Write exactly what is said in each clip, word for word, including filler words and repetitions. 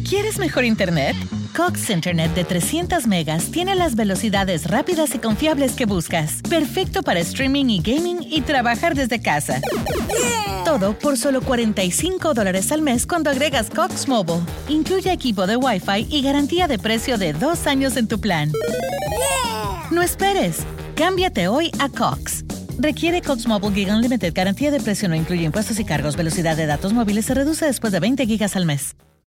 ¿Quieres mejor internet? Cox Internet de trescientas megas tiene las velocidades rápidas y confiables que buscas. Perfecto para streaming y gaming y trabajar desde casa. Yeah. Todo por solo cuarenta y cinco dólares al mes cuando agregas Cox Mobile. Incluye equipo de Wi-Fi y garantía de precio de dos años en tu plan. Yeah. No esperes. Cámbiate hoy a Cox. Requiere Cox Mobile Gig Unlimited. Garantía de precio no incluye impuestos y cargos. Velocidad de datos móviles se reduce después de veinte gigas al mes.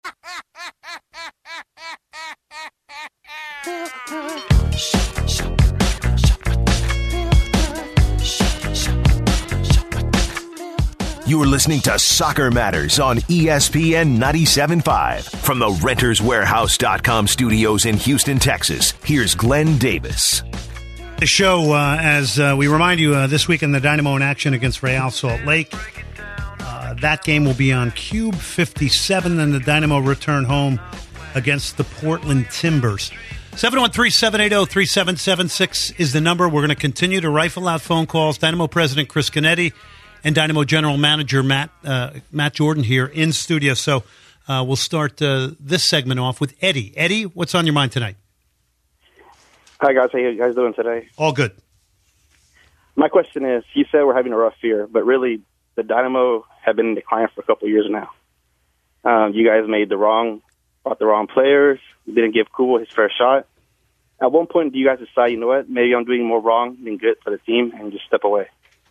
You are listening to Soccer Matters on E S P N ninety-seven point five. From the Renters Warehouse dot com studios in Houston, Texas, here's Glenn Davis. The show, uh, as uh, we remind you, uh, this week in the Dynamo in action against Real Salt Lake. Uh, that game will be on Cube fifty-seven, then the Dynamo return home against the Portland Timbers. seven one three, seven eight zero, three seven seven six is the number. We're going to continue to rifle out phone calls. Dynamo President Chris Canetti and Dynamo General Manager Matt uh, Matt Jordan here in studio. So uh, we'll start uh, this segment off with Eddie. Eddie, what's on your mind tonight? Hi, guys. How you guys doing today? All good. My question is, you said we're having a rough year, but really the Dynamo have been in decline for a couple of years now. Um, you guys made the wrong, brought the wrong players. You didn't give Kubel his fair shot. At one point, do you guys decide, you know what, maybe I'm doing more wrong than good for the team and just step away?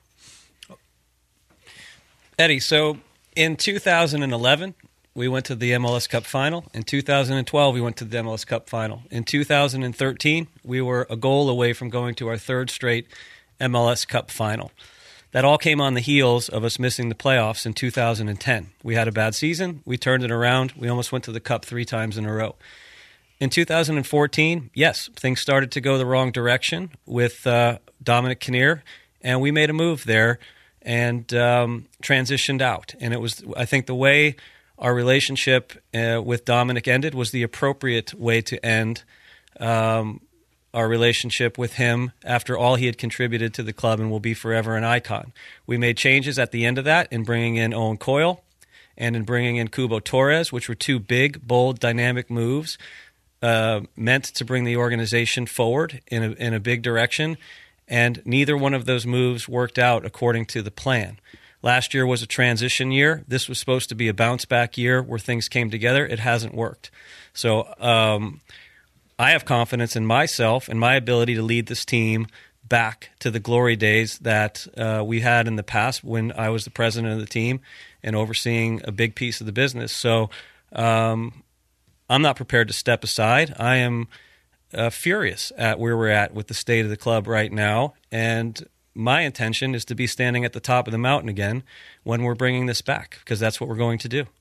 Eddie, so in two thousand eleven, we went to the M L S Cup Final. In two thousand twelve, we went to the M L S Cup Final. In two thousand thirteen, we were a goal away from going to our third straight M L S Cup Final. That all came on the heels of us missing the playoffs in two thousand ten. We had a bad season. We turned it around. We almost went to the Cup three times in a row. In two thousand fourteen, yes, things started to go the wrong direction with uh, Dominic Kinnear, and we made a move there and um, transitioned out. And it was, I think, the way our relationship uh, with Dominic ended was the appropriate way to end um, our relationship with him after all he had contributed to the club and will be forever an icon. We made changes at the end of that in bringing in Owen Coyle and in bringing in Cubo Torres, which were two big, bold, dynamic moves uh, meant to bring the organization forward in a, in a big direction. And neither one of those moves worked out according to the plan. Last year was a transition year. This was supposed to be a bounce-back year where things came together. It hasn't worked. So um, I have confidence in myself and my ability to lead this team back to the glory days that uh, we had in the past when I was the president of the team and overseeing a big piece of the business. So um, I'm not prepared to step aside. I am uh, furious at where we're at with the state of the club right now, and my intention is to be standing at the top of the mountain again when we're bringing this back, because that's what we're going to do.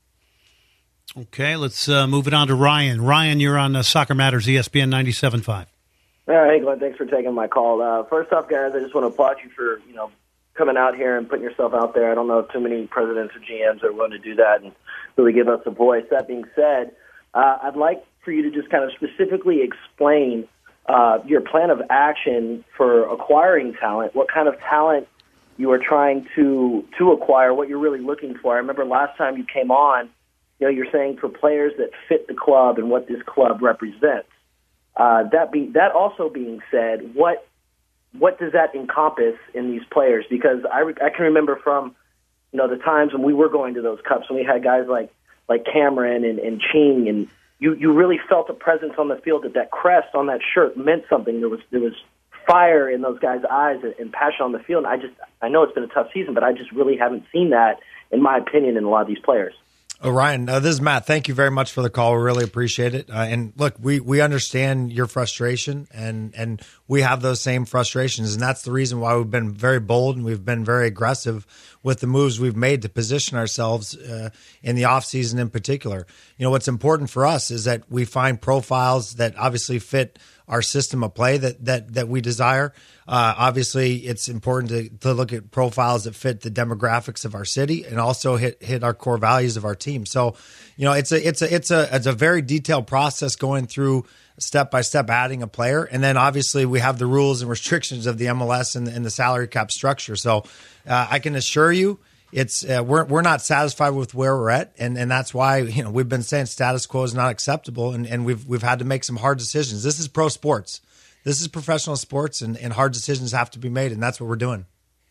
Okay, let's uh, move it on to Ryan. Ryan, you're on uh, Soccer Matters, E S P N ninety-seven point five. Uh, hey, Glenn, thanks for taking my call. Uh, first off, guys, I just want to applaud you for, you know, coming out here and putting yourself out there. I don't know if too many presidents or G Ms are willing to do that and really give us a voice. That being said, uh, I'd like for you to just kind of specifically explain uh, your plan of action for acquiring talent, what kind of talent you are trying to to acquire, what you're really looking for. I remember last time you came on, you know, you're saying for players that fit the club and what this club represents. Uh, that be that also being said, what what does that encompass in these players? Because I, re- I can remember from, you know, the times when we were going to those cups, when we had guys like like Cameron and, and Ching, and you, you really felt a presence on the field, that that crest on that shirt meant something. There was there was fire in those guys' eyes and, and passion on the field. And I just I know it's been a tough season, but I just really haven't seen that, in my opinion, in a lot of these players. Oh, Ryan, uh, this is Matt. Thank you very much for the call. We really appreciate it. Uh, and look, we, we understand your frustration, and, and we have those same frustrations. And that's the reason why we've been very bold and we've been very aggressive with the moves we've made to position ourselves uh, in the offseason in particular. You know, what's important for us is that we find profiles that obviously fit our system of play that that that we desire. Uh, obviously, it's important to, to look at profiles that fit the demographics of our city and also hit hit our core values of our team. So, you know, it's a it's a it's a it's a very detailed process going through step by step adding a player, and then obviously we have the rules and restrictions of the M L S and, and the salary cap structure. So, uh, I can assure you, it's uh, we're we're not satisfied with where we're at, and, and that's why you know we've been saying status quo is not acceptable, and, and we've we've had to make some hard decisions. This is pro sports, this is professional sports, and, and hard decisions have to be made, and that's what we're doing.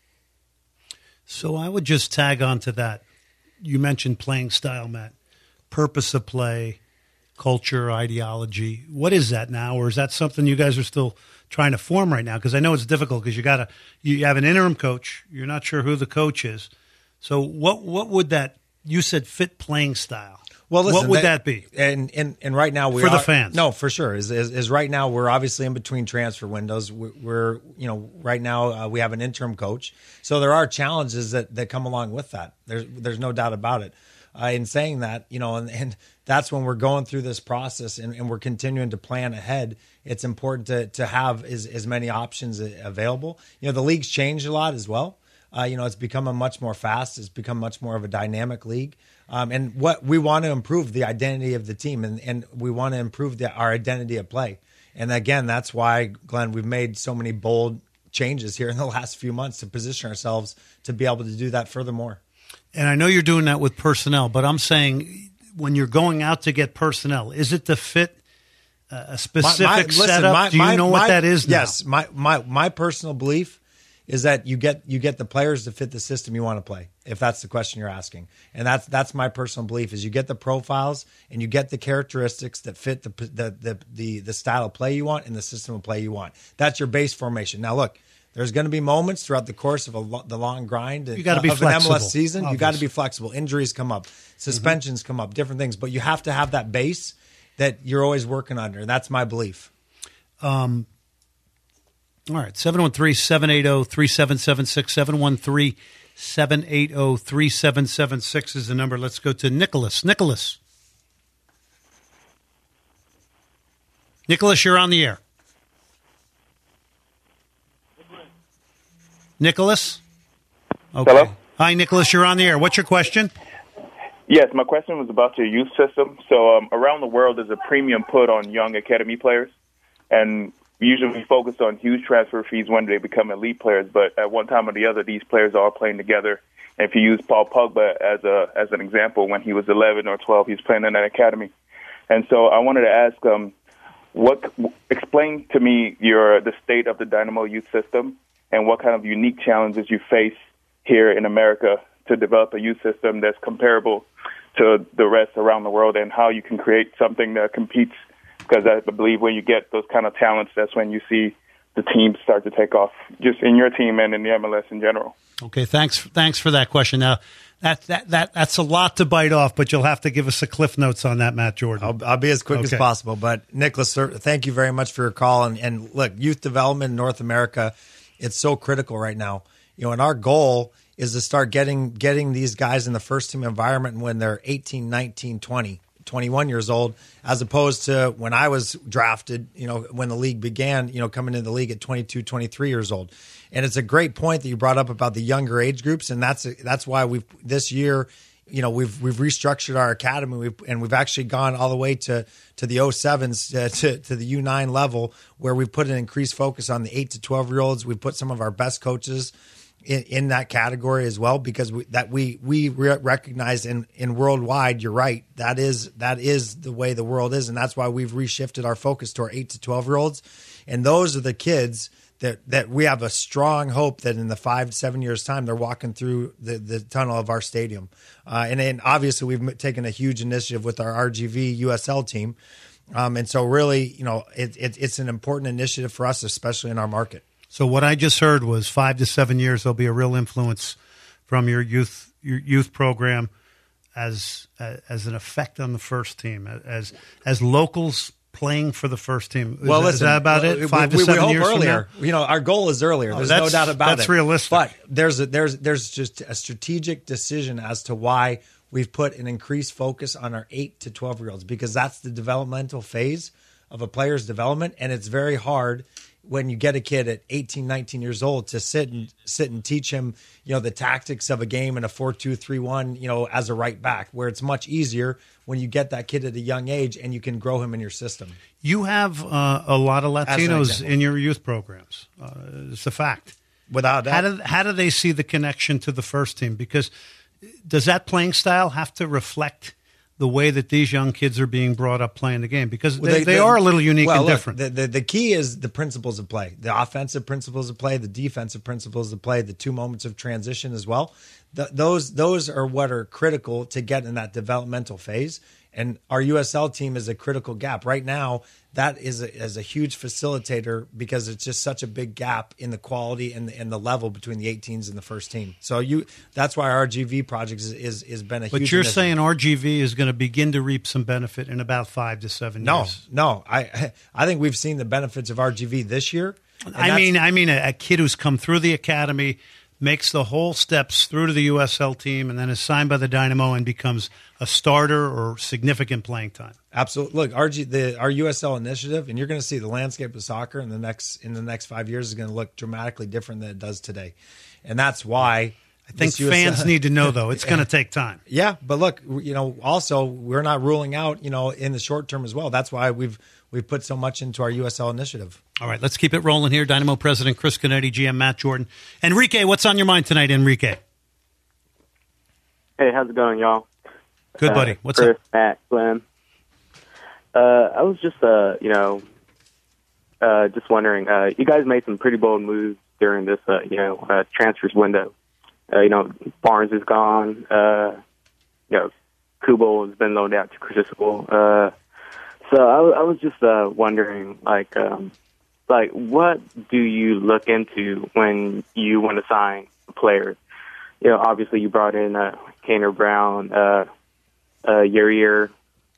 So I would just tag on to that. You mentioned playing style, Matt. Purpose of play, culture, ideology. What is that now, or is that something you guys are still trying to form right now? Because I know it's difficult because you got to you have an interim coach. You're not sure who the coach is. So what what would that, you said fit playing style. Well, listen, what would that, that be? And, and and right now we for are, the fans. No, for sure. Is, is is right now we're obviously in between transfer windows. We're, we're you know right now uh, we have an interim coach, so there are challenges that, that come along with that. There's there's no doubt about it. Uh, in saying that, you know, and, and that's when we're going through this process and, and we're continuing to plan ahead. It's important to to have as as many options available. You know, the league's changed a lot as well. Uh, you know, it's become a much more fast. It's become much more of a dynamic league. Um, and what we want to improve the identity of the team, and, and we want to improve the, our identity of play. And again, that's why, Glenn, we've made so many bold changes here in the last few months to position ourselves to be able to do that furthermore. And I know you're doing that with personnel, but I'm saying when you're going out to get personnel, is it to fit a specific my, my, listen, setup? My, Do you my, know what my, that is now? Yes. My, my, my personal belief is that you get you get the players to fit the system you want to play, if that's the question you're asking. And that's that's my personal belief, is you get the profiles and you get the characteristics that fit the the the the, the style of play you want and the system of play you want. That's your base formation. Now, look, there's going to be moments throughout the course of a lo- the long grind you gotta be of flexible, an M L S season. Obviously. You got to be flexible. Injuries come up, suspensions mm-hmm. come up, different things. But you have to have that base that you're always working under. And that's my belief. Um. All right, seven one three, seven eight zero, three seven seven six, seven one three, seven eight zero, three seven seven six is the number. Let's go to Nicholas. Nicholas. Nicholas, you're on the air. Nicholas? Okay. Hello? Hi, Nicholas, you're on the air. What's your question? Yes, my question was about your youth system. So um, around the world, there's a premium put on young academy players, and usually we focus on huge transfer fees when they become elite players, but at one time or the other, these players are all playing together. And if you use Paul Pogba as a as an example, when he was eleven or twelve, he's playing in that academy. And so I wanted to ask, um, what explain to me your the state of the Dynamo youth system and what kind of unique challenges you face here in America to develop a youth system that's comparable to the rest around the world, and how you can create something that competes. Because I believe when you get those kind of talents, that's when you see the teams start to take off, just in your team and in the M L S in general. Okay, thanks. Thanks for that question. Now, that that that that's a lot to bite off, but you'll have to give us a cliff notes on that, Matt Jordan. I'll, I'll be as quick okay. as possible. But Nicholas, sir, thank you very much for your call. And, and look, youth development in North America, it's so critical right now. You know, and our goal is to start getting getting these guys in the first team environment when they're eighteen, nineteen, twenty. twenty-one years old, as opposed to when I was drafted, you know, when the league began, you know, coming into the league at twenty-two, twenty-three years old. And it's a great point that you brought up about the younger age groups. And that's, that's why we've this year, you know, we've, we've restructured our academy, we've, and we've actually gone all the way to, to the oh sevens, uh, to, to the U nine level, where we've put an increased focus on the eight to twelve year olds. We've put some of our best coaches In, in that category as well, because we, that we we re- recognize in, in worldwide, you're right, that is that is the way the world is, and that's why we've reshifted our focus to our eight to twelve year olds, and those are the kids that that we have a strong hope that in the five seven years time they're walking through the, the tunnel of our stadium, uh, and then obviously we've taken a huge initiative with our R G V U S L team, um, and so really, you know, it, it, it's an important initiative for us, especially in our market. So what I just heard was five to seven years, there'll be a real influence from your youth your youth program as as an effect on the first team, as as locals playing for the first team. Is, well, that, listen, is that about we, it? Five we, to seven we hope years earlier. from now? You know, our goal is earlier. There's oh, no doubt about that's it. That's realistic. But there's a, there's there's just a strategic decision as to why we've put an increased focus on our eight to twelve year olds, because that's the developmental phase of a player's development, and it's very hard when you get a kid at eighteen, nineteen years old to sit and sit and teach him, you know, the tactics of a game in a four two three one, you know, as a right back, where it's much easier when you get that kid at a young age and you can grow him in your system. You have uh, a lot of Latinos in your youth programs. Uh, it's a fact. Without that. How do, how do they see the connection to the first team? Because does that playing style have to reflect the way that these young kids are being brought up playing the game? Because Well, they, they, they are a little unique well, and look, different. The, the, the key is the principles of play, the offensive principles of play, the defensive principles of play, the two moments of transition as well. The, those those are what are critical to get in that developmental phase. And our U S L team is a critical gap. Right now, that is a, is a huge facilitator because it's just such a big gap in the quality and the, and the level between the eighteens and the first team. So you that's why our G V project is is, is been a but huge you're initiative. saying R G V is going to begin to reap some benefit in about five to seven No, years. no. I I think we've seen the benefits of R G V this year. And I that's- mean, I mean, a, a kid who's come through the academy, makes the whole steps through to the U S L team, and then is signed by the Dynamo and becomes a starter or significant playing time. Absolutely. Look, R G, the our U S L initiative, and you're going to see the landscape of soccer in the next in the next five years is going to look dramatically different than it does today, and that's why I think this U S L fans need to know, though, it's going to take time. Yeah, but look, you know, also we're not ruling out, you know, in the short term as well. That's why we've we've put so much into our U S L initiative. All right, let's keep it rolling here. Dynamo President Chris Canetti, G M Matt Jordan. Enrique, what's on your mind tonight, Enrique? Hey, how's it going, y'all? Good, buddy. Uh, What's Chris, up? Matt, Glenn. Uh, I was just, uh, you know, uh, just wondering. Uh, you guys made some pretty bold moves during this, uh, you know, uh, transfers window. Uh, you know, Barnes is gone. Uh, you know, Kubo has been loaned out to Crucible. Uh, so I, I was just uh, wondering, like, um, like, what do you look into when you want to sign a player? You know, obviously you brought in uh, Kaner Brown, uh, uh, Urier,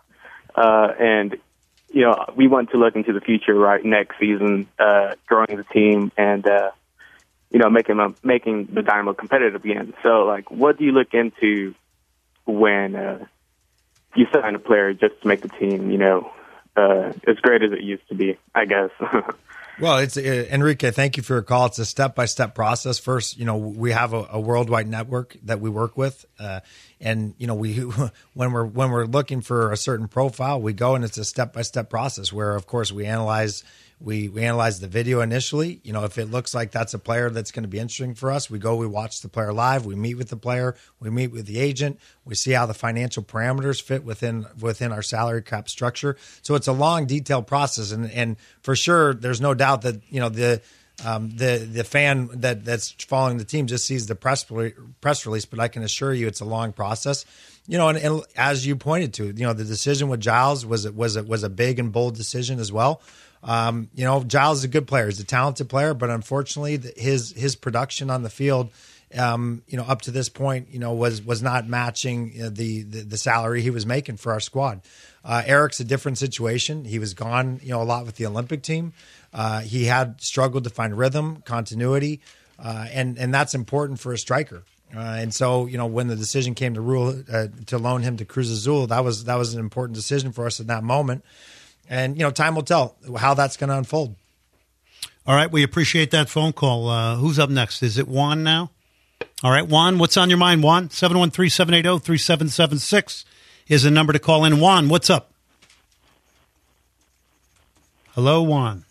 uh, and you know we want to look into the future, right? Next season, uh, growing the team and uh, you know making them, making the Dynamo competitive again. So, like, what do you look into when uh, you sign a player just to make the team, you know, uh, as great as it used to be? I guess. Well, it's uh, Enrique. Thank you for your call. It's a step-by-step process. First, you know, we have a, a worldwide network that we work with, uh, and you know, we when we're when we're looking for a certain profile, we go and it's a step-by-step process where, of course, we analyze we we analyze the video initially. You know, if it looks like that's a player that's going to be interesting for us, we go, we watch the player live, we meet with the player, we meet with the agent, we see how the financial parameters fit within within our salary cap structure. So it's a long, detailed process, and and for sure, there's no doubt that you know the um, the the fan that that's following the team just sees the press press release, but I can assure you it's a long process. You know, and, and as you pointed to, you know, the decision with Giles was was a, was a big and bold decision as well. Um, you know, Giles is a good player; he's a talented player, but unfortunately, his his production on the field, um, you know, up to this point, you know, was was not matching the the, the salary he was making for our squad. Uh, Eric's a different situation. He was gone, you know, a lot with the Olympic team. Uh, he had struggled to find rhythm, continuity, uh, and and that's important for a striker. Uh, and so, you know, when the decision came to rule uh, to loan him to Cruz Azul, that was that was an important decision for us in that moment. And, you know, time will tell how that's going to unfold. All right, we appreciate that phone call. Uh, who's up next? Is it Juan now? All right, Juan, what's on your mind, Juan? seven one three, seven eight zero, three seven seven six is the number to call in. Juan, what's up? Hello, Juan.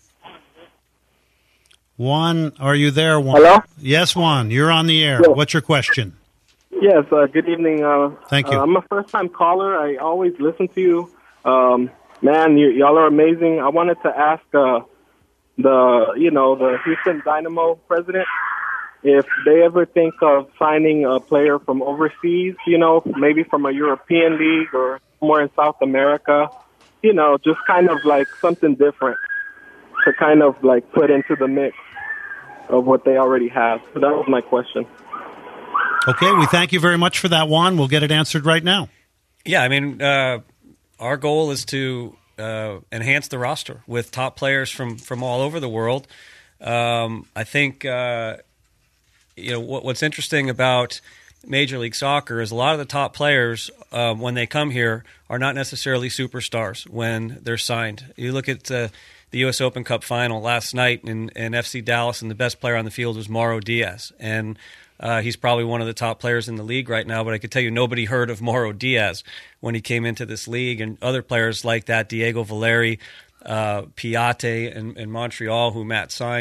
Juan, are you there, Juan? Hello? Yes, Juan, you're on the air. Yeah. What's your question? Yes, uh, good evening. Uh, Thank you. Uh, I'm a first-time caller. I always listen to you. Um, man, you, y'all are amazing. I wanted to ask uh, the, you know, the Houston Dynamo president if they ever think of signing a player from overseas, you know, maybe from a European league or somewhere in South America, you know, just kind of like something different to kind of like put into the mix of what they already have. So that was my question. Okay, we thank you very much for that, Juan. We'll get it answered right now. Yeah, I mean, uh, our goal is to uh, enhance the roster with top players from, from all over the world. Um, I think, uh, you know, what, what's interesting about Major League Soccer is a lot of the top players, uh, when they come here, are not necessarily superstars when they're signed. You look at uh, the U S Open Cup final last night in, in F C Dallas, and the best player on the field was Mauro Diaz. And Uh, he's probably one of the top players in the league right now, but I could tell you nobody heard of Mauro Diaz when he came into this league, and other players like that, Diego Valeri, uh, Piatti in, in Montreal, who Matt signed.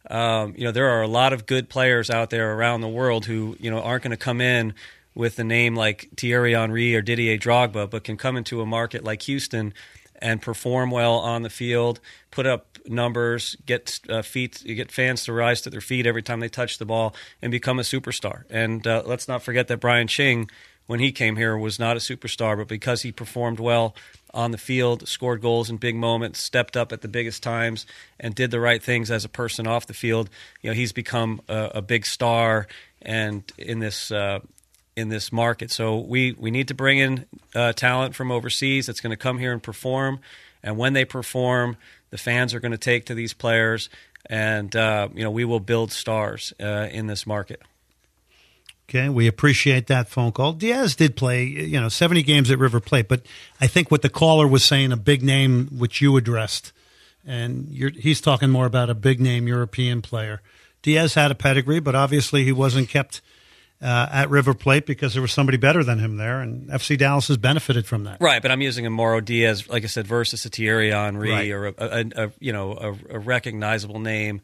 um, you know, there are a lot of good players out there around the world who, you know, aren't going to come in with a name like Thierry Henry or Didier Drogba, but can come into a market like Houston and perform well on the field, put up numbers, get uh, feet, get fans to rise to their feet every time they touch the ball, and become a superstar. And uh, let's not forget that Brian Ching, when he came here, was not a superstar, but because he performed well on the field, scored goals in big moments, stepped up at the biggest times, and did the right things as a person off the field, you know, he's become a, a big star and in this uh, in this market. So we, we need to bring in uh, talent from overseas that's going to come here and perform. And when they perform, the fans are going to take to these players, and uh, you know, we will build stars uh, in this market. Okay, we appreciate that phone call. Diaz did play, you know, seventy games at River Plate, but I think what the caller was saying, a big name which you addressed, and you're, he's talking more about a big name European player. Diaz had a pedigree, but obviously he wasn't kept uh, at River Plate because there was somebody better than him there, and F C Dallas has benefited from that. Right, but I'm using a Mauro Diaz, like I said, versus a Thierry Henry Right. or a, a, a you know a, a recognizable name.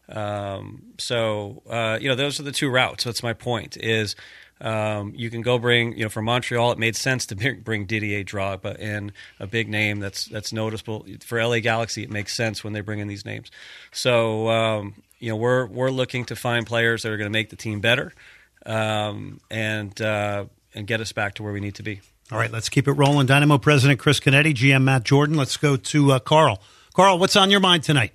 Um, so uh, you know, those are the two routes. That's my point. Is um, you can go bring, you know, for Montreal, it made sense to bring, bring Didier Drogba in, a big name that's that's noticeable. For L A Galaxy, it makes sense when they bring in these names. So um, you know, we're we're looking to find players that are going to make the team better um, and uh, and get us back to where we need to be. All right, let's keep it rolling. Dynamo President Chris Canetti, G M Matt Jordan. Let's go to uh, Carl. Carl, what's on your mind tonight?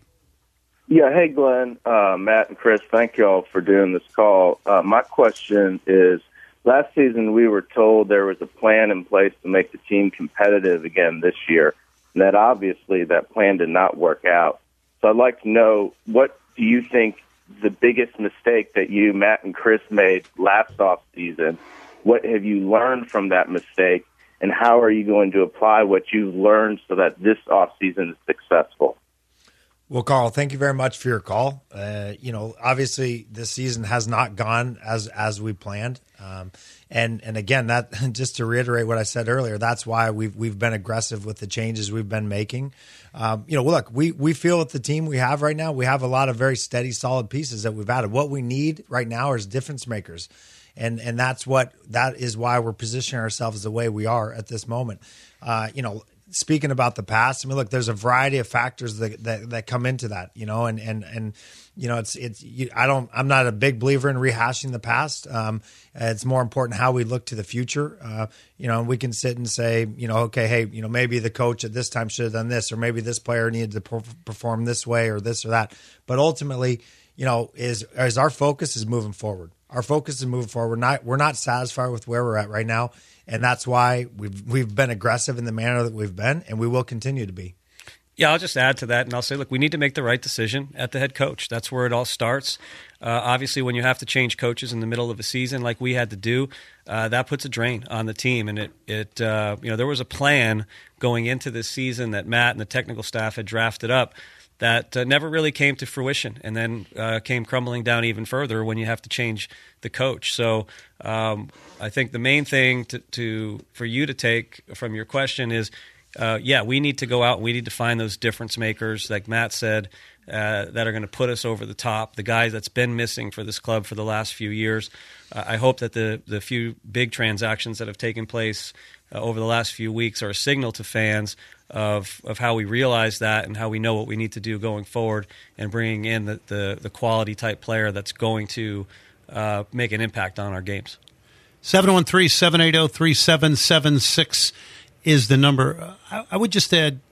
Yeah, hey, Glenn, uh, Matt, and Chris, thank you all for doing this call. Uh, my question is, last season we were told there was a plan in place to make the team competitive again this year, and that obviously that plan did not work out. So I'd like to know, what do you think the biggest mistake that you, Matt, and Chris made last offseason? What have you learned from that mistake, and how are you going to apply what you've learned so that this offseason is successful? Well, Carl, thank you very much for your call. Uh, you know, obviously this season has not gone as as we planned, um, and and again, that just to reiterate what I said earlier, that's why we've we've been aggressive with the changes we've been making. Um, you know, look, we we feel with the team we have right now, we have a lot of very steady, solid pieces that we've added. What we need right now is difference makers, and and that's what that is why we're positioning ourselves the way we are at this moment. Uh, you know. Speaking about the past, I mean, look, there's a variety of factors that, that, that come into that, you know, and, and, and, you know, it's, it's, you, I don't, I'm not a big believer in rehashing the past. Um, it's more important how we look to the future. Uh, you know, we can sit and say, you know, okay, hey, you know, maybe the coach at this time should have done this, or maybe this player needed to per- perform this way or this or that. But ultimately, you know, is, is our focus is moving forward. Our focus is moving forward. We're not, we're not satisfied with where we're at right now. And that's why we've we've been aggressive in the manner that we've been, and we will continue to be. Yeah, I'll just add to that, and I'll say, look, we need to make the right decision at the head coach. That's where it all starts. Uh, obviously, when you have to change coaches in the middle of a season like we had to do, uh, that puts a drain on the team. And it, it uh, you know, there was a plan going into this season that Matt and the technical staff had drafted up that uh, never really came to fruition, and then uh, came crumbling down even further when you have to change the coach. So um, I think the main thing to, to for you to take from your question is, uh, yeah, we need to go out and we need to find those difference makers, like Matt said, uh, that are going to put us over the top, the guys that's been missing for this club for the last few years. Uh, I hope that the, the few big transactions that have taken place uh, over the last few weeks are a signal to fans of of how we realize that and how we know what we need to do going forward, and bringing in the, the, the quality type player that's going to uh, make an impact on our games. seven one three, seven eight zero, three seven seven six is the number. I, I would just add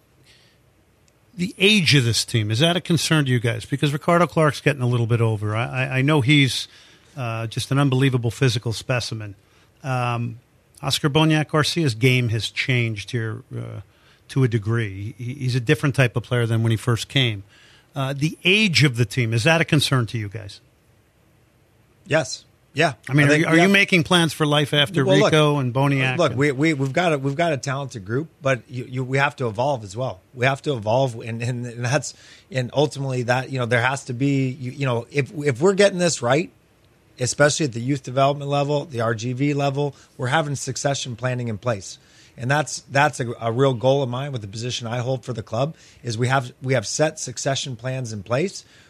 the age of this team. Is that a concern to you guys? Because Ricardo Clark's getting a little bit over. I, I know he's uh, just an unbelievable physical specimen. Um, Oscar Boniek Garcia's game has changed here uh, to a degree. He, he's a different type of player than when he first came. Uh, the age of the team, is that a concern to you guys? Yes. Yeah. I mean, I are, think, you, are yeah. you making plans for life after Well, Rico look, and Boniek? Look, and, we, we, we've got a, we've got a talented group, but you, you, we have to evolve as well. We have to evolve, and, and, and that's and ultimately that, you know, there has to be, you, you know, if if we're getting this right, especially at the youth development level, the R G V level, we're having succession planning in place. And that's that's a, a real goal of mine with the position I hold for the club, is we have we have set succession plans in place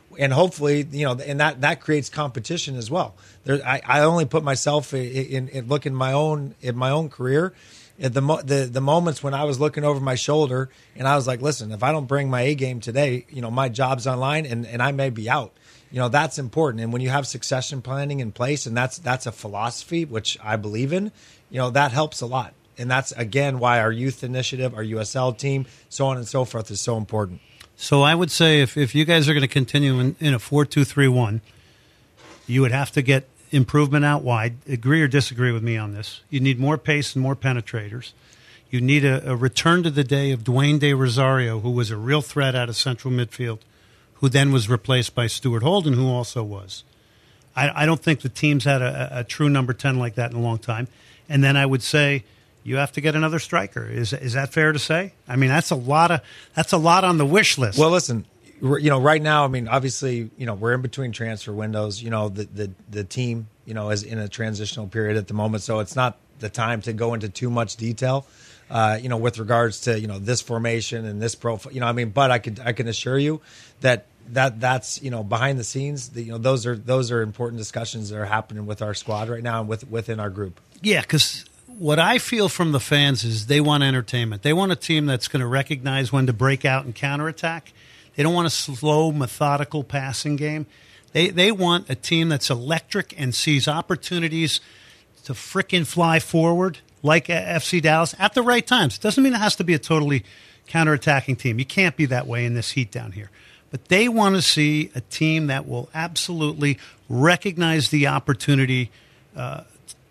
and hopefully, you know, and that, that creates competition as well. There, I, I only put myself in, in, in look in my own in my own career. At the, mo- the the moments when I was looking over my shoulder and I was like, listen, if I don't bring my A game today, you know, my job's online and, and I may be out. You know, that's important. And when you have succession planning in place, and that's that's a philosophy which I believe in, you know, that helps a lot. And that's, again, why our youth initiative, our U S L team, so on and so forth is so important. So I would say if, if you guys are going to continue in, in a four two three one, you would have to get improvement out wide. Agree or disagree with me on this. You need more pace and more penetrators. You need a, a return to the day of Dwayne De Rosario, who was a real threat out of central midfield, who then was replaced by Stuart Holden, who also was. I, I don't think the team's had a, a true number ten like that in a long time. And then I would say you have to get another striker. Is is that fair to say? I mean, that's a lot of that's a lot on the wish list. Well, listen, you know, right now, I mean, obviously, you know, we're in between transfer windows. You know, the the, the team, you know, is in a transitional period at the moment, so it's not the time to go into too much detail. Uh, you know, with regards to, you know, this formation and this profile, you know, I mean, but I could I can assure you that that that's, you know, behind the scenes, the, you know, those are those are important discussions that are happening with our squad right now and with within our group. Yeah, because what I feel from the fans is they want entertainment. They want a team that's going to recognize when to break out and counterattack. They don't want a slow, methodical passing game. They they want a team that's electric and sees opportunities to frickin' fly forward like F C Dallas at the right times. It doesn't mean it has to be a totally counterattacking team. You can't be that way in this heat down here. But they want to see a team that will absolutely recognize the opportunity, uh,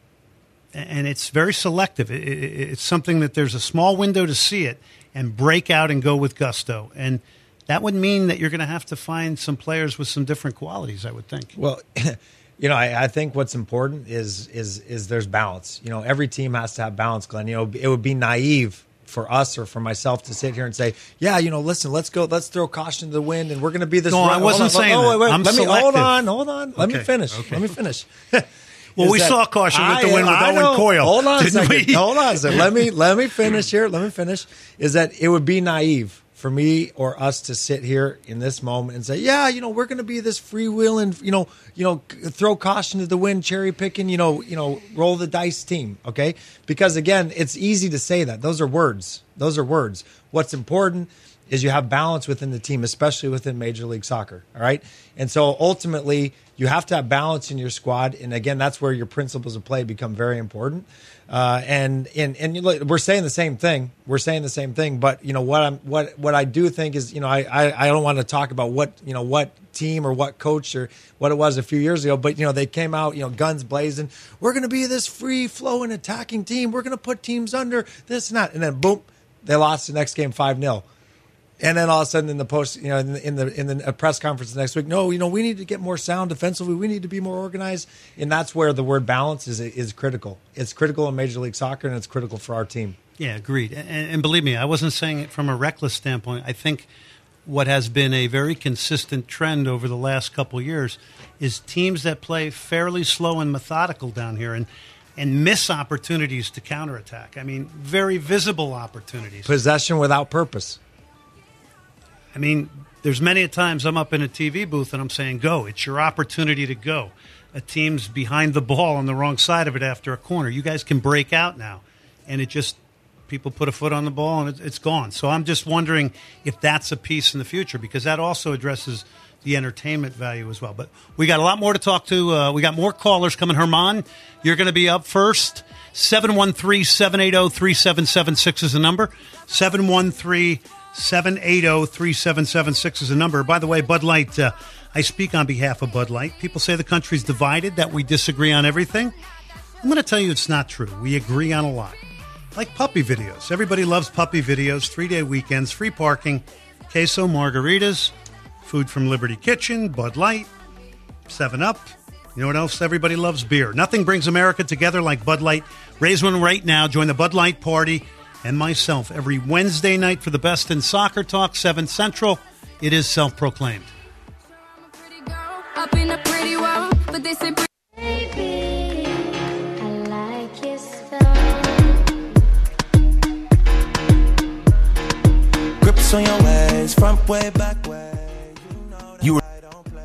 and it's very selective. It, it, it's something that there's a small window to see it and break out and go with gusto. And that would mean that you're going to have to find some players with some different qualities, I would think. Well, you know, I, I think what's important is is is there's balance. You know, every team has to have balance, Glenn. You know, it would be naive for us or for myself to sit here and say, yeah, you know, listen, let's go, let's throw caution to the wind, and we're going to be this. No, run. I wasn't hold on, saying oh, wait, wait, that. I'm let me selective. hold on, hold on. Let Okay, me finish. okay. Let me finish. Well, we that saw caution with the I- wind with I Owen know. Coyle. Hold on a didn't second. we? Hold on a second. Let me let me finish here. Let me finish. Is that it would be naive for me or us to sit here in this moment and say, yeah, you know, we're going to be this freewheeling, you know, you know, throw caution to the wind, cherry picking, you know, you know, roll the dice team. Okay, because again, it's easy to say that. Those are words. Those are words. What's important is you have balance within the team, especially within Major League Soccer. All right. And so ultimately you have to have balance in your squad. And again, that's where your principles of play become very important. Uh, and, and, and you look, we're saying the same thing. We're saying the same thing, but you know, what I'm, what, what I do think is, you know, I, I, I don't want to talk about what, you know, what team or what coach or what it was a few years ago, but you know, they came out, you know, guns blazing. We're going to be this free flowing attacking team. We're going to put teams under this and that. And then boom, they lost the next game five nil. And then all of a sudden in the post, you know, in the in the, in the press conference the next week, no, you know, we need to get more sound defensively. We need to be more organized, and that's where the word balance is is critical. It's critical in Major League Soccer, and it's critical for our team. Yeah, agreed. And, and believe me, I wasn't saying it from a reckless standpoint. I think what has been a very consistent trend over the last couple of years is teams that play fairly slow and methodical down here, and and miss opportunities to counterattack. I mean, very visible opportunities. Possession without purpose. I mean, there's many a times I'm up in a T V booth and I'm saying, go. It's your opportunity to go. A team's behind the ball on the wrong side of it after a corner. You guys can break out now. And it just, people put a foot on the ball and it, it's gone. So I'm just wondering if that's a piece in the future, because that also addresses the entertainment value as well. But we got a lot more to talk to. Uh, we got more callers coming. Herman, you're going to be up first. seven one three, seven eight zero, three seven seven six is the number. seven one three, seven eight zero, three seven seven six is the number. By the way, Bud Light, uh, I speak on behalf of Bud Light. People say the country's divided, that we disagree on everything. I'm going to tell you it's not true. We agree on a lot. Like puppy videos. Everybody loves puppy videos, three-day weekends, free parking, queso margaritas, food from Liberty Kitchen, Bud Light, seven up. You know what else? Everybody loves beer. Nothing brings America together like Bud Light. Raise one right now. Join the Bud Light party and myself every Wednesday night for the best in soccer talk, seven Central. It is self-proclaimed. Up in a pretty world, but they say Baby, I like your style. Grips on your ways, front way, back way. You were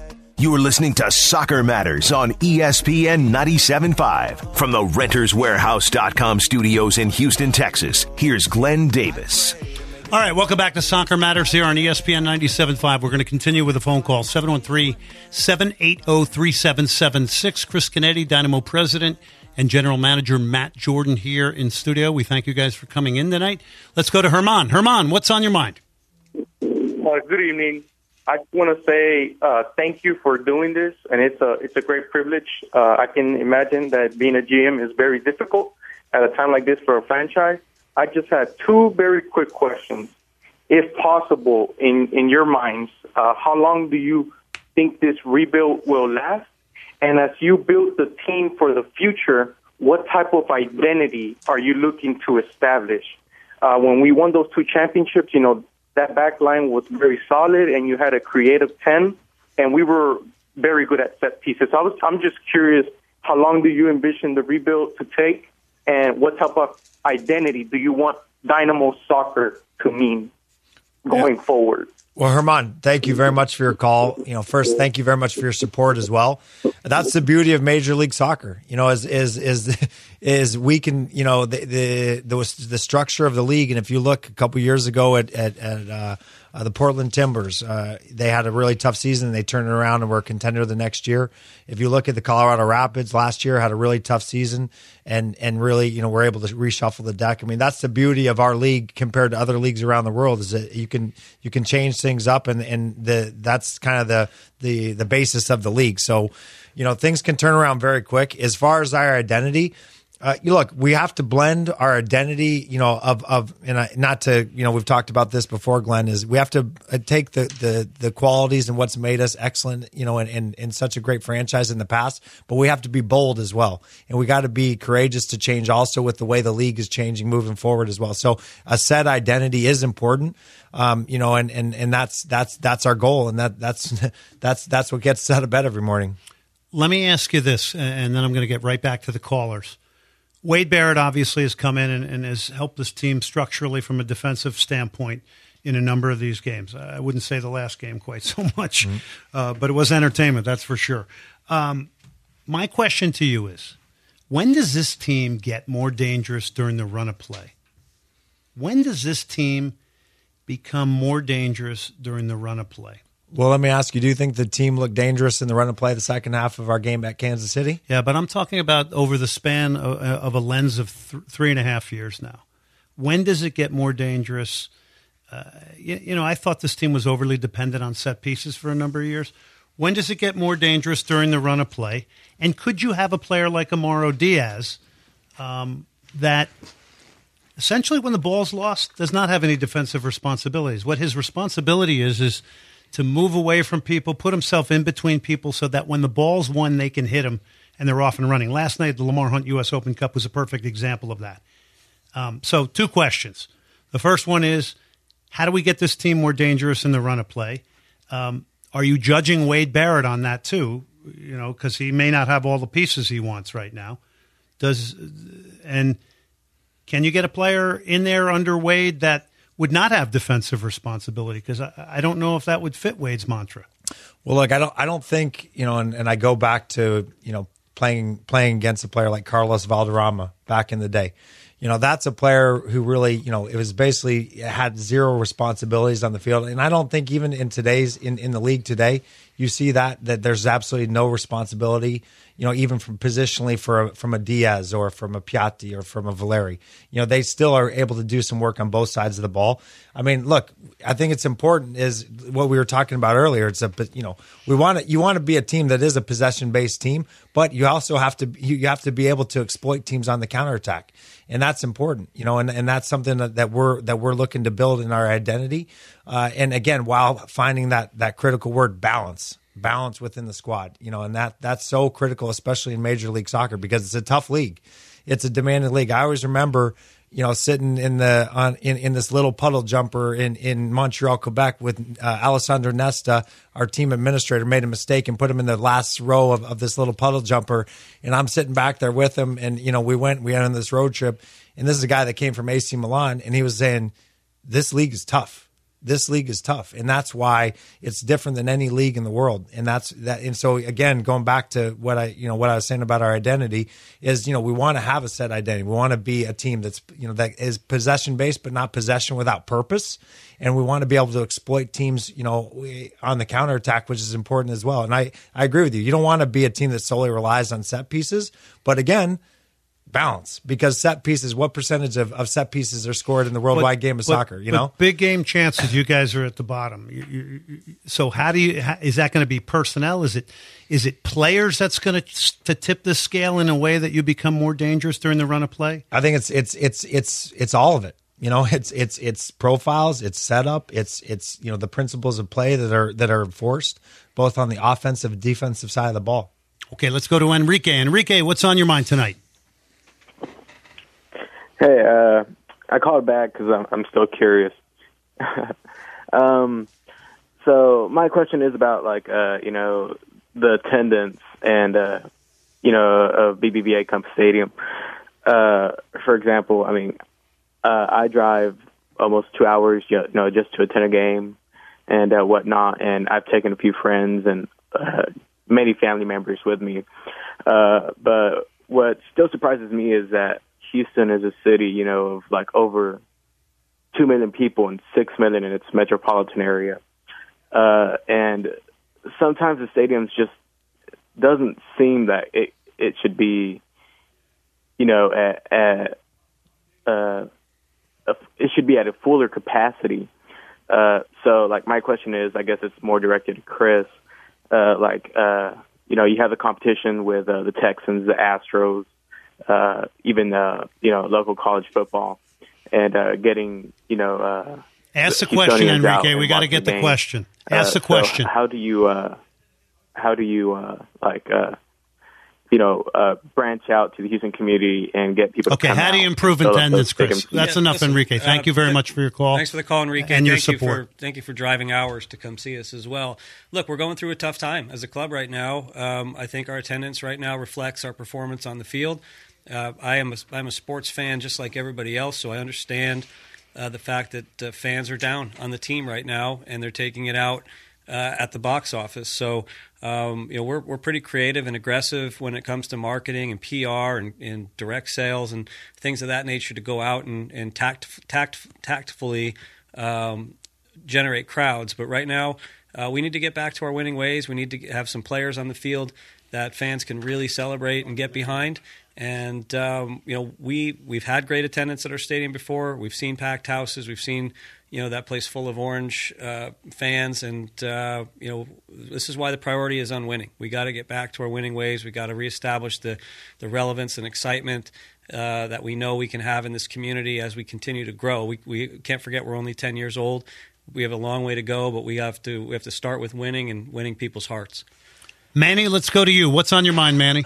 You're listening to Soccer Matters on E S P N ninety-seven point five. From the Renters Warehouse dot com studios in Houston, Texas, here's Glenn Davis. All right, welcome back to Soccer Matters here on E S P N ninety-seven point five. We're going to continue with a phone call, seven one three, seven eight zero, three seven seven six. Chris Canetti, Dynamo President, and General Manager Matt Jordan here in studio. We thank you guys for coming in tonight. Let's go to Herman. Herman, what's on your mind? Uh, good evening. I want to say uh, thank you for doing this, and it's a it's a great privilege. Uh, I can imagine that being a G M is very difficult at a time like this for a franchise. I just had two very quick questions. If possible, in, in your minds, uh, how long do you think this rebuild will last? And as you build the team for the future, what type of identity are you looking to establish? Uh, when we won those two championships, you know, that back line was very solid, and you had a creative ten, and we were very good at set pieces. So I was, I'm just curious, how long do you envision the rebuild to take, and what type of identity do you want Dynamo soccer to mean going yeah. forward? Well, Herman, thank you very much for your call. You know, first, thank you very much for your support as well. That's the beauty of Major League Soccer. You know, is is is is we can, you know, the the the, the structure of the league. And if you look a couple years ago at at, at uh, uh, the Portland Timbers, uh, they had a really tough season. And they turned it around and were a contender the next year. If you look at the Colorado Rapids last year, had a really tough season, and and really, you know, we're able to reshuffle the deck. I mean, that's the beauty of our league compared to other leagues around the world, is that you can you can change things up, and and the that's kind of the the the basis of the league. So, you know, things can turn around very quick. As far as our identity, uh, you look, we have to blend our identity, you know, of of and I, not to, you know, we've talked about this before, Glenn, is we have to take the the the qualities and what's made us excellent, you know, in, in, in such a great franchise in the past, but we have to be bold as well. And we got to be courageous to change also with the way the league is changing moving forward as well. So a set identity is important. Um, you know, and, and, and that's that's that's our goal, and that that's that's that's what gets us out of bed every morning. Let me ask you this, and then I'm going to get right back to the callers. Wade Barrett obviously has come in and, and has helped this team structurally from a defensive standpoint in a number of these games. I wouldn't say the last game quite so much, mm-hmm. uh, but it was entertainment, that's for sure. Um, my question to you is, when does this team get more dangerous during the run of play? When does this team become more dangerous during the run of play? Well, let me ask you, do you think the team looked dangerous in the run of play the second half of our game at Kansas City? Yeah, but I'm talking about over the span of, of a lens of th- three and a half years now. When does it get more dangerous? Uh, you, you know, I thought this team was overly dependent on set pieces for a number of years. When does it get more dangerous during the run of play? And could you have a player like Amaro Diaz um, that essentially when the ball's lost does not have any defensive responsibilities? What his responsibility is is to move away from people, put himself in between people so that when the ball's won, they can hit him and they're off and running. Last night, the Lamar Hunt U S Open Cup was a perfect example of that. Um, so two questions. The first one is, how do we get this team more dangerous in the run of play? Um, are you judging Wade Barrett on that too? You know, because he may not have all the pieces he wants right now. Does and can you get a player in there under Wade that would not have defensive responsibility? Because I, I don't know if that would fit Wade's mantra. Well, look, I don't, I don't think, you know, and, and I go back to, you know, playing, playing against a player like Carlos Valderrama back in the day. You know, that's a player who really, you know, it was basically had zero responsibilities on the field. And I don't think even in today's, in, in the league today, you see that, that there's absolutely no responsibility, you know, even from positionally for a, from a Diaz or from a Piatti or from a Valeri. You know, they still are able to do some work on both sides of the ball. I mean, look, I think it's important is what we were talking about earlier. It's a, you know, we want to, you want to be a team that is a possession-based team, but you also have to, you have to be able to exploit teams on the counterattack. And that's important, you know, and, and that's something that, that we're, that we're looking to build in our identity. Uh, and again, while finding that, that critical word, balance, balance within the squad, you know, and that, that's so critical, especially in Major League Soccer, because it's a tough league. It's a demanding league. I always remember, you know, sitting in the on in, in this little puddle jumper in, in Montreal, Quebec with uh, Alessandro Nesta, our team administrator, made a mistake and put him in the last row of, of this little puddle jumper. And I'm sitting back there with him. And, you know, we went, we went on this road trip. And this is a guy that came from A C Milan. And he was saying, this league is tough. this league is tough, and that's why it's different than any league in the world. And that's that. And so again, going back to what I, you know, what I was saying about our identity is, you know, we want to have a set identity. We want to be a team that's, you know, that is possession based, but not possession without purpose. And we want to be able to exploit teams, you know, on the counterattack, which is important as well. And I, I agree with you. You don't want to be a team that solely relies on set pieces, but again, balance, because set pieces, what percentage of, of set pieces are scored in the worldwide But- game of but- soccer, you but know? big game chances, you guys are at the bottom. You, you, you- so how do you, how, is that going to be personnel? Is it is it players that's going to to tip the scale in a way that you become more dangerous during the run of play? I think it's it's it's it's it's all of it. You know, it's it's it's profiles, it's setup, it's it's you know the principles of play that are that are enforced both on the offensive and defensive side of the ball. Okay, let's go to Enrique. Enrique, what's on your mind tonight? Hey, uh, I called back because I'm, I'm still curious. um, so my question is about like uh, you know the attendance and uh, you know of B B V A Cup Stadium. Uh, for example, I mean, uh, I drive almost two hours, you know, just to attend a game and uh, whatnot, and I've taken a few friends and uh, many family members with me. Uh, but what still surprises me is that Houston is a city, you know, of like over two million people and six million in its metropolitan area. Uh, and sometimes the stadiums just doesn't seem that it, it should be, you know, at, at uh, a, it should be at a fuller capacity. Uh, so like my question is, I guess it's more directed to Chris, uh, like, uh, you know, you have the competition with uh, the Texans, the Astros, uh, even, uh, you know, local college football, and uh, getting, you know, uh, Ask the Houstonians question, out Enrique. and We got to watching get the games. question. Uh, Ask the so question. how do you, uh, how do you, uh, like, uh, you know, uh, branch out to the Houston community and get people Okay, to come how do you out improve and fill up attendance, those Chris? stadiums? That's Yeah, enough, listen, Enrique. Thank uh, you very th- much for your call. Thanks for the call, Enrique. And your thank support. You for, thank you for driving hours to come see us as well. Look, we're going through a tough time as a club right now. Um, I think our attendance right now reflects our performance on the field. Uh, I am a, I'm a sports fan just like everybody else, so I understand uh, the fact that uh, fans are down on the team right now, and they're taking it out uh, at the box office. So, um, you know, we're we're pretty creative and aggressive when it comes to marketing and P R and, and direct sales and things of that nature to go out and, and tact, tact, tactfully um, generate crowds. But right now, uh, we need to get back to our winning ways. We need to have some players on the field that fans can really celebrate and get behind. And um, you know, we we've had great attendance at our stadium before. We've seen packed houses. We've seen, you know, that place full of Orange uh, fans. And uh, you know, this is why the priority is on winning. We got to get back to our winning ways. We got to reestablish the the relevance and excitement uh, that we know we can have in this community as we continue to grow. We we can't forget we're only ten years old. We have a long way to go, but we have to we have to start with winning and winning people's hearts. Manny, let's go to you. What's on your mind, Manny?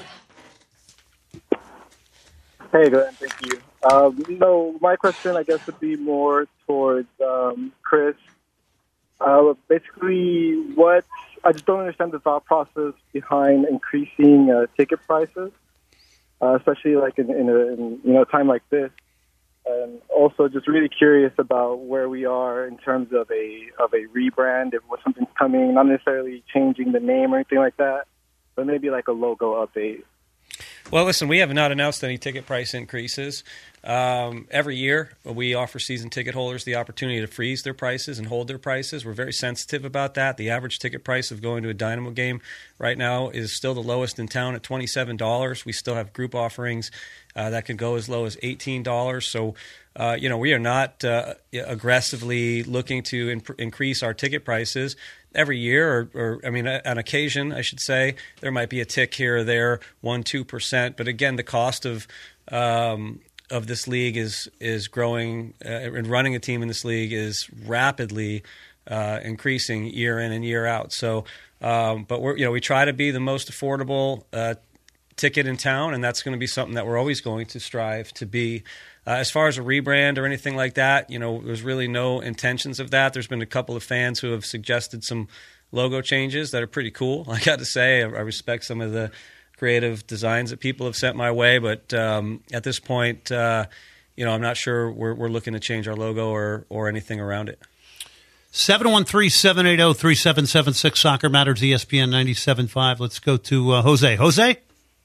Hey, Glenn, thank you. Um, no, my question, I guess, would be more towards um, Chris. Uh, basically, what I just don't understand the thought process behind increasing uh, ticket prices, uh, especially like in, in, a, in you know a time like this. And also, just really curious about where we are in terms of a of a rebrand. If something's coming, not necessarily changing the name or anything like that, but maybe like a logo update. Well, listen, we have not announced any ticket price increases. Um, every year, we offer season ticket holders the opportunity to freeze their prices and hold their prices. We're very sensitive about that. The average ticket price of going to a Dynamo game right now is still the lowest in town at twenty-seven dollars. We still have group offerings uh, that can go as low as eighteen dollars. So, uh, you know, we are not uh, aggressively looking to imp- increase our ticket prices. Every year, or, or I mean, on occasion, I should say, there might be a tick here or there, one, two percent. But again, the cost of um, of this league is is growing, uh, and running a team in this league is rapidly uh, increasing year in and year out. So, um, but we're you know we try to be the most affordable uh, ticket in town, and that's going to be something that we're always going to strive to be. Uh, as far as a rebrand or anything like that, you know, there's really no intentions of that. There's been a couple of fans who have suggested some logo changes that are pretty cool. I got to say, I, I respect some of the creative designs that people have sent my way, but um, at this point, uh, you know, I'm not sure we're, we're looking to change our logo or or anything around it. seven one three, seven eight zero, three seven seven six, Soccer Matters, E S P N ninety-seven point five. Let's go to uh, Jose. Jose?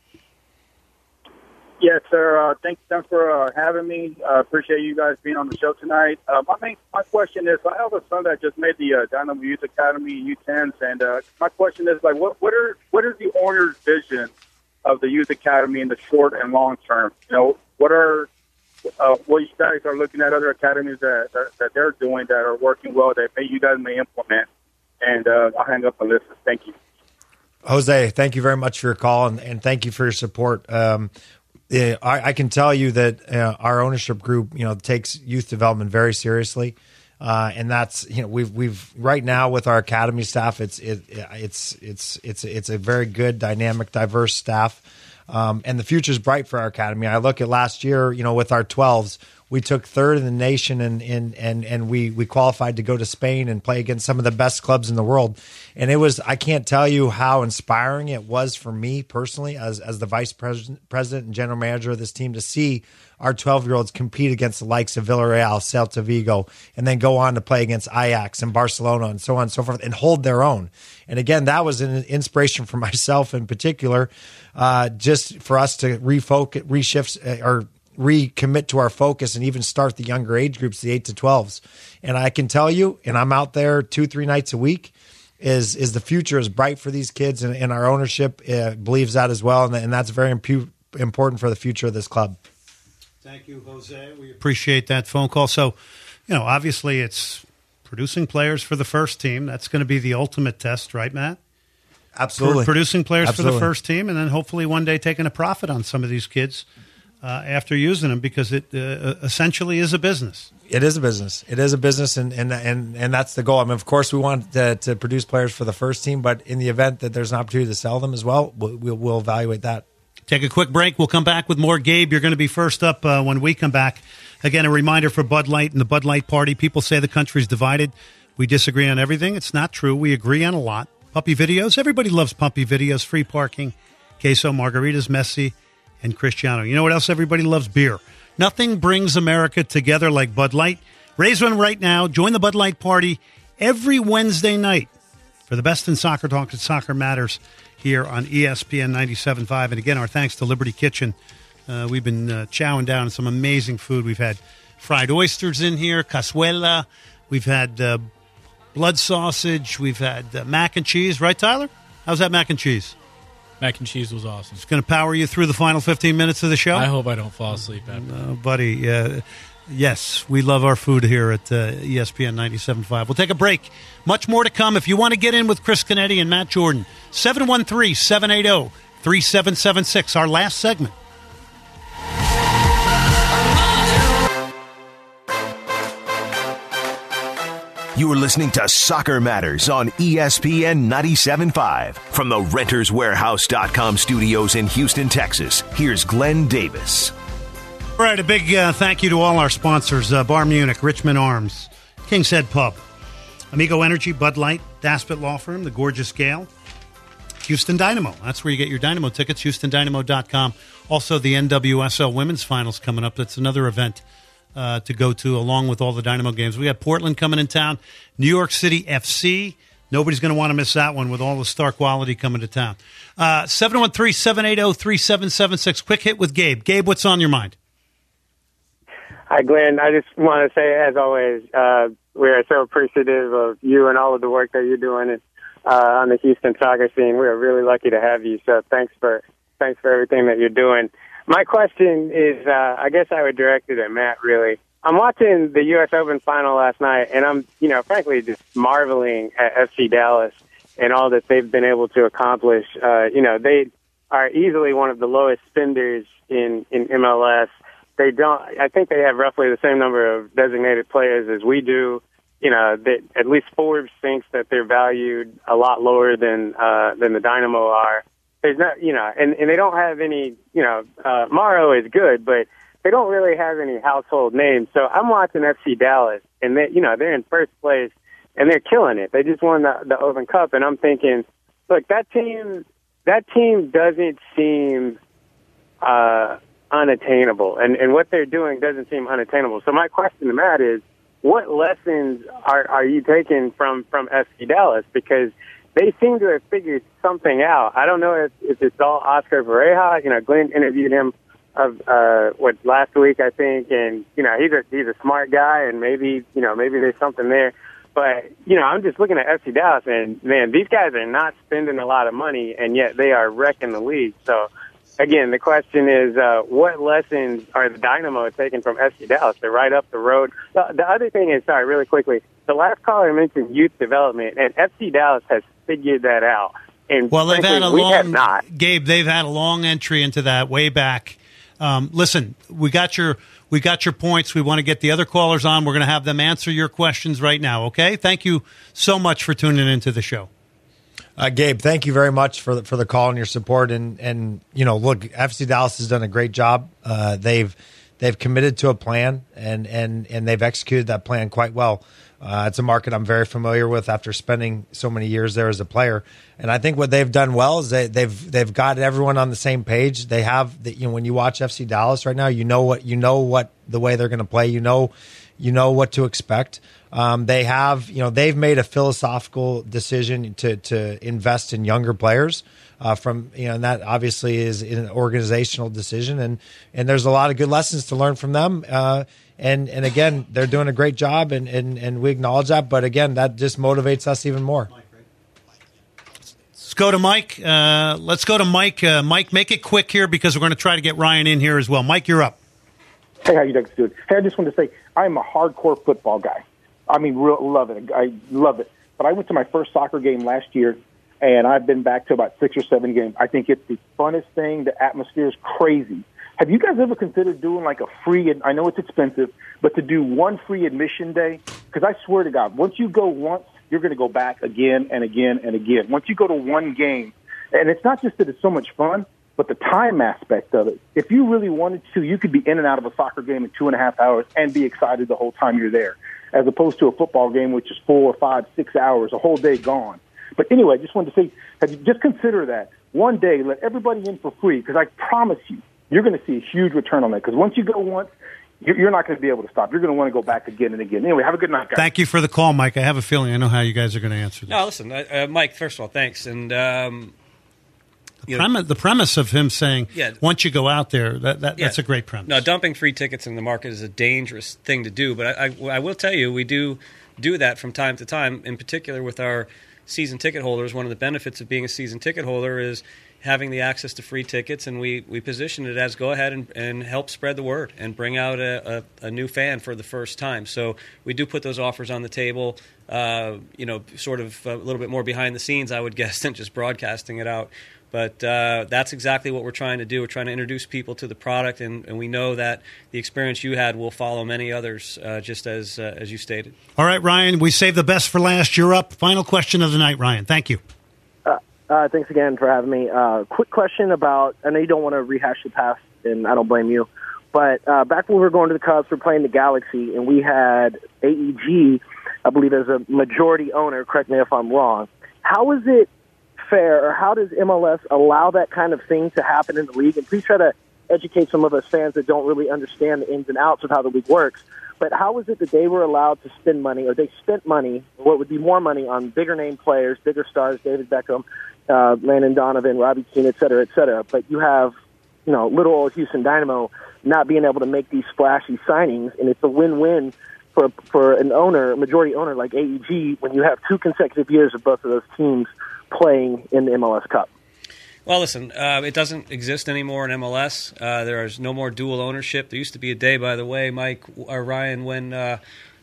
Yes, sir. Uh, thanks, thanks for uh, having me. I uh, appreciate you guys being on the show tonight. Uh, my main, my question is, I have a son that just made the uh, Dynamo Youth Academy U tens, and uh, my question is, like, what what are what is the owner's vision of the Youth Academy in the short and long term? You know, what are uh, what you guys are looking at other academies that, that that they're doing that are working well that may, you guys may implement? And uh, I'll hang up and listen. Thank you. Jose, thank you very much for your call, and, and thank you for your support. Um, Yeah, I, I can tell you that uh, our ownership group, you know, takes youth development very seriously, uh, and that's you know we've we've right now with our academy staff, it's it, it's it's it's it's a very good, dynamic, diverse staff, um, and the future is bright for our academy. I look at last year, you know, with our twelves, we took third in the nation, and and and and we we qualified to go to Spain and play against some of the best clubs in the world. And it was, I can't tell you how inspiring it was for me personally as as the vice president, president and general manager of this team to see our twelve-year-olds compete against the likes of Villarreal, Celta Vigo, and then go on to play against Ajax and Barcelona and so on and so forth and hold their own. And again, that was an inspiration for myself in particular, uh, just for us to refocus, reshift, uh, or recommit to our focus and even start the younger age groups, the eight to twelves. And I can tell you, and I'm out there two, three nights a week, is is the future is bright for these kids, and, and our ownership uh, believes that as well, and, and that's very impu- important for the future of this club. Thank you, Jose. We appreciate that phone call. So, you know, obviously it's producing players for the first team. That's going to be the ultimate test, right, Matt? Absolutely. Pro- producing players Absolutely. for the first team, and then hopefully one day taking a profit on some of these kids uh, after using them, because it uh, essentially is a business. It is a business. It is a business, and and and, and that's the goal. I mean, of course, we want to, to produce players for the first team, but in the event that there's an opportunity to sell them as well, we'll, we'll, we'll evaluate that. Take a quick break. We'll come back with more. Gabe, you're going to be first up uh, when we come back. Again, a reminder for Bud Light and the Bud Light Party. People say the country's divided. We disagree on everything. It's not true. We agree on a lot. Puppy videos. Everybody loves puppy videos. Free parking. Queso, margaritas, Messi, and Cristiano. You know what else everybody loves? Beer. Nothing brings America together like Bud Light. Raise one right now. Join the Bud Light Party every Wednesday night for the best in soccer talk and Soccer Matters here on E S P N ninety-seven point five. And again, our thanks to Liberty Kitchen. Uh, we've been uh, chowing down on some amazing food. We've had fried oysters in here, cazuela. We've had uh, blood sausage. We've had uh, mac and cheese. Right, Tyler? How's that mac and cheese? Mac and cheese was awesome. It's going to power you through the final fifteen minutes of the show? I hope I don't fall asleep after. Uh, buddy, uh, yes, we love our food here at uh, E S P N ninety-seven point five. We'll take a break. Much more to come. If you want to get in with Chris Canetti and Matt Jordan, seven one three, seven eight zero, three seven seven six, our last segment. You are listening to Soccer Matters on E S P N ninety-seven point five. From the Renters Warehouse dot com studios in Houston, Texas, here's Glenn Davis. All right, a big uh, thank you to all our sponsors, uh, Bar Munich, Richmond Arms, King's Head Pub, Amigo Energy, Bud Light, Daspit Law Firm, The Gorgeous Gale, Houston Dynamo. That's where you get your Dynamo tickets, Houston Dynamo dot com. Also, the N W S L Women's Finals coming up. That's another event uh, to go to, along with all the Dynamo games. We got Portland coming in town, New York City F C. Nobody's going to want to miss that one with all the star quality coming to town. Uh, seven one three, seven eight zero, three seven seven six. Quick hit with Gabe. Gabe, what's on your mind? Hi, Glenn. I just want to say, as always, uh, we are so appreciative of you and all of the work that you're doing uh, on the Houston soccer scene. We are really lucky to have you. So thanks for thanks for everything that you're doing. My question is, uh, I guess I would direct it at Matt, really. I'm watching the U S Open final last night, and I'm, you know, frankly, just marveling at F C Dallas and all that they've been able to accomplish. Uh, you know, they are easily one of the lowest spenders in, in M L S. They don't. I think they have roughly the same number of designated players as we do. You know, that at least Forbes thinks that they're valued a lot lower than uh, than the Dynamo are. There's not, you know, and, and they don't have any. You know, uh, Morrow is good, but they don't really have any household names. So I'm watching F C Dallas, and they, you know, they're in first place and they're killing it. They just won the, the Open Cup, and I'm thinking, look, that team, that team doesn't seem Uh, unattainable, and and what they're doing doesn't seem unattainable. So my question to Matt is, what lessons are, are you taking from, from F C Dallas? Because they seem to have figured something out. I don't know if, if it's all Oscar Pareja. You know, Glenn interviewed him of uh, what last week, I think, and you know he's a he's a smart guy, and maybe you know maybe there's something there. But you know, I'm just looking at F C Dallas, and man, these guys are not spending a lot of money, and yet they are wrecking the league. So again, the question is, uh, what lessons are the Dynamo taking from F C Dallas? They're right up the road. The, the other thing is, sorry, really quickly, the last caller mentioned youth development, and F C Dallas has figured that out. And well, they've frankly, had a we long, have not. Gabe, they've had a long entry into that way back. Um, listen, we got your we got your points. We want to get the other callers on. We're going to have them answer your questions right now. Okay? Thank you so much for tuning into the show. Uh, Gabe, thank you very much for the, for the call and your support. And and you know, look, F C Dallas has done a great job. Uh, they've they've committed to a plan and and and they've executed that plan quite well. Uh, it's a market I'm very familiar with after spending so many years there as a player. And I think what they've done well is they, they've they've got everyone on the same page. They have the, you know when you watch F C Dallas right now, you know what you know what the way they're going to play. You know you know what to expect. Um, they have you know they've made a philosophical decision to to invest in younger players. Uh, from you know, and that obviously is an organizational decision, and and there's a lot of good lessons to learn from them. Uh, and and again, they're doing a great job, and, and and we acknowledge that. But again, that just motivates us even more. Let's go to Mike. Uh, let's go to Mike. Uh, Mike, make it quick here because we're going to try to get Ryan in here as well. Mike, you're up. Hey, how you guys doing? Hey, I just wanted to say I'm a hardcore football guy. I mean, real, love it. I love it. But I went to my first soccer game last year. And I've been back to about six or seven games. I think it's the funnest thing. The atmosphere is crazy. Have you guys ever considered doing like a free, I know it's expensive, but to do one free admission day? Because I swear to God, once you go once, you're going to go back again and again and again. Once you go to one game, and it's not just that it's so much fun, but the time aspect of it. If you really wanted to, you could be in and out of a soccer game in two and a half hours and be excited the whole time you're there, as opposed to a football game, which is four, five, six hours, a whole day gone. But anyway, I just wanted to say, have you, just consider that. One day, let everybody in for free, because I promise you, you're going to see a huge return on that. Because once you go once, you're not going to be able to stop. You're going to want to go back again and again. Anyway, have a good night, guys. Thank you for the call, Mike. I have a feeling I know how you guys are going to answer this. No, listen, uh, Mike, first of all, thanks. And um, the, premise, the premise of him saying, yeah, once you go out there, that, that yeah, that's a great premise. No, dumping free tickets in the market is a dangerous thing to do. But I, I, I will tell you, we do do that from time to time, in particular with our season ticket holders. One of the benefits of being a season ticket holder is having the access to free tickets, and we, we position it as go ahead and, and help spread the word and bring out a, a, a new fan for the first time. So we do put those offers on the table, uh, you know, sort of a little bit more behind the scenes, I would guess, than just broadcasting it out. But uh, that's exactly what we're trying to do. We're trying to introduce people to the product, and, and we know that the experience you had will follow many others, uh, just as uh, as you stated. All right, Ryan, we saved the best for last. You're up. Final question of the night, Ryan. Thank you. Uh, uh, thanks again for having me. Uh, quick question about, I know you don't want to rehash the past, and I don't blame you, but uh, back when we were going to the Cubs, we were playing the Galaxy, and we had A E G, I believe, as a majority owner. Correct me if I'm wrong. How is it fair, or how does M L S allow that kind of thing to happen in the league? And please try to educate some of us fans that don't really understand the ins and outs of how the league works. But how is it that they were allowed to spend money, or they spent money, what would be more money, on bigger name players, bigger stars, David Beckham, uh, Landon Donovan, Robbie Keane, et cetera, et cetera. But you have, you know, little old Houston Dynamo not being able to make these splashy signings, and it's a win-win for for an owner, a majority owner like A E G, when you have two consecutive years of both of those teams playing in the M L S Cup. Well, listen, uh, it doesn't exist anymore in M L S. Uh, there is no more dual ownership. There used to be a day, by the way, Mike or Ryan, when uh,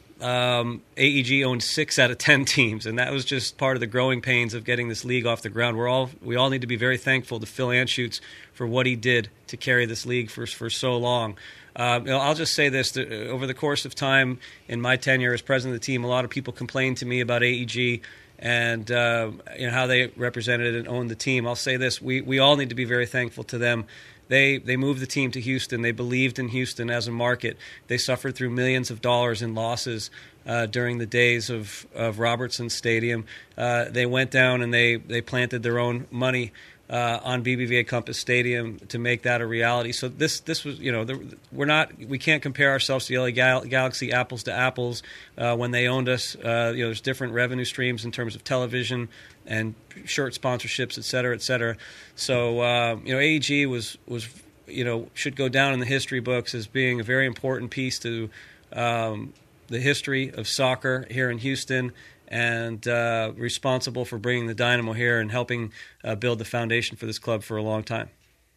um, A E G owned six out of ten teams, and that was just part of the growing pains of getting this league off the ground. We're all we all need to be very thankful to Phil Anschutz for what he did to carry this league for for so long. Uh, you know, I'll just say this: that over the course of time in my tenure as president of the team, a lot of people complained to me about A E G and uh, you know, how they represented and owned the team. I'll say this: we we all need to be very thankful to them. They they moved the team to Houston. They believed in Houston as a market. They suffered through millions of dollars in losses uh, during the days of, of Robertson Stadium. Uh, they went down and they, they planted their own money uh, on B B V A Compass Stadium to make that a reality. So this this was, you know, the, we're not we can't compare ourselves to the L A Gal- Galaxy apples to apples. Uh, when they owned us, uh, you know, there's different revenue streams in terms of television and shirt sponsorships, et cetera, et cetera. So uh, you know, A E G was was you know should go down in the history books as being a very important piece to um, the history of soccer here in Houston, and uh, responsible for bringing the Dynamo here and helping uh, build the foundation for this club for a long time.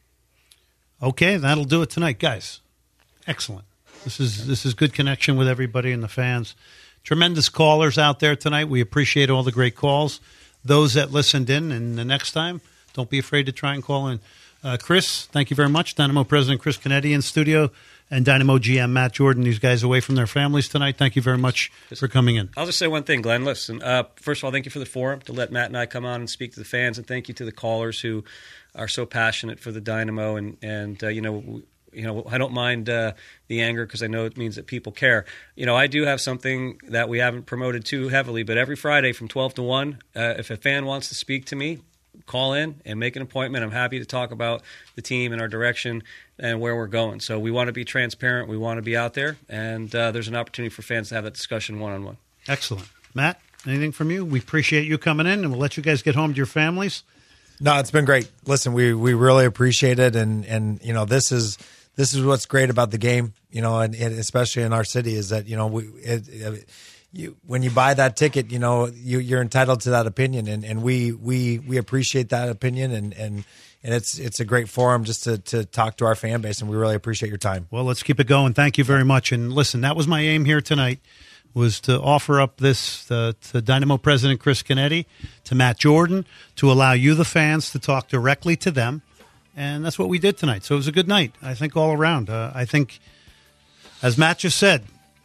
Okay, that'll do it tonight, guys. Excellent. This is this is good connection with everybody and the fans. Tremendous callers out there tonight. We appreciate all the great calls. Those that listened in, and the next time, don't be afraid to try and call in. Uh, Chris, thank you very much. Dynamo President Chris Canetti in studio, and Dynamo G M Matt Jordan. These guys away from their families tonight. Thank you very much for coming in. I'll just say one thing, Glenn. Listen, uh, first of all, thank you for the forum to let Matt and I come on and speak to the fans, and thank you to the callers who are so passionate for the Dynamo. And and uh, you know, you know, I don't mind uh, the anger because I know it means that people care. You know, I do have something that we haven't promoted too heavily, but every Friday from twelve to one, uh, if a fan wants to speak to me, call in and make an appointment. I'm happy to talk about the team and our direction and where we're going. So we want to be transparent. We want to be out there. And uh, there's an opportunity for fans to have that discussion one-on-one. Excellent. Matt, anything from you? We appreciate you coming in, and we'll let you guys get home to your families. No, it's been great. Listen, we, we really appreciate it. And, and, you know, this is, this is what's great about the game, you know, and, and especially in our city is that, you know, we, it, it, You, when you buy that ticket, you know, you, you're entitled to that opinion, and, and we, we, we appreciate that opinion, and, and, and it's it's a great forum just to, to talk to our fan base, and we really appreciate your time. Well, let's keep it going. Thank you very much. And listen, that was my aim here tonight, was to offer up this uh, to Dynamo President Chris Canetti, to Matt Jordan, to allow you, the fans, to talk directly to them, and that's what we did tonight. So it was a good night, I think, all around. Uh, I think, as Matt just said,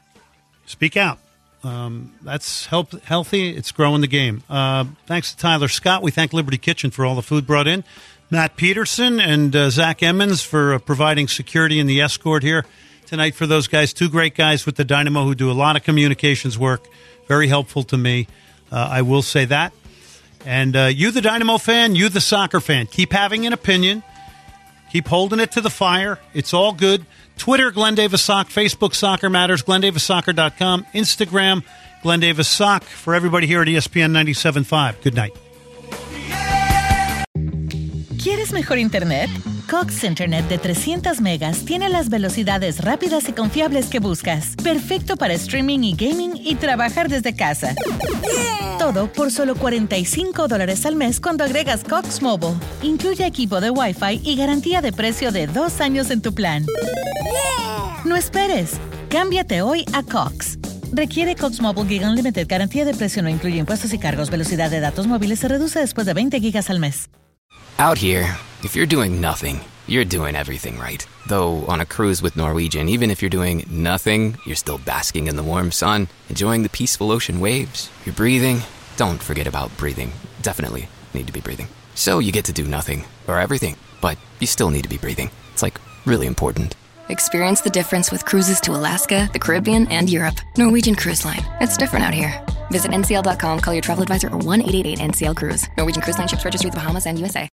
speak out. Um, that's help, healthy. It's growing the game. Uh, thanks to Tyler Scott. We thank Liberty Kitchen for all the food brought in. Matt Peterson and uh, Zach Emmons for uh, providing security and the escort here tonight for those guys. Two great guys with the Dynamo who do a lot of communications work. Very helpful to me. Uh, I will say that. And uh, you, the Dynamo fan, you, the soccer fan, keep having an opinion. Keep holding it to the fire. It's all good. Twitter, Glenn Davis Sock. Facebook, Soccer Matters. Glenn Davis Soccer dot com. Instagram, Glenn Davis Sock. For everybody here at E S P N ninety-seven point five. Good night. ¿Quieres mejor internet? Cox Internet de trescientas megas tiene las velocidades rápidas y confiables que buscas. Perfecto para streaming y gaming y trabajar desde casa. Todo por solo cuarenta y cinco dólares al mes cuando agregas Cox Mobile. Incluye equipo de Wi-Fi y garantía de precio de dos años en tu plan. No esperes. Cámbiate hoy a Cox. Requiere Cox Mobile Gig Unlimited. Garantía de precio no incluye impuestos y cargos. Velocidad de datos móviles se reduce después de veinte gigas al mes. Out here, if you're doing nothing, you're doing everything right. Though on a cruise with Norwegian, even if you're doing nothing, you're still basking in the warm sun, enjoying the peaceful ocean waves. You're breathing. Don't forget about breathing. Definitely need to be breathing. So you get to do nothing, or everything, but you still need to be breathing. It's like really important. Experience the difference with cruises to Alaska, the Caribbean, and Europe. Norwegian Cruise Line. It's different out here. Visit N C L dot com, call your travel advisor, or one eight eight eight N C L Cruise. Norwegian Cruise Line ships registry the Bahamas and U S A.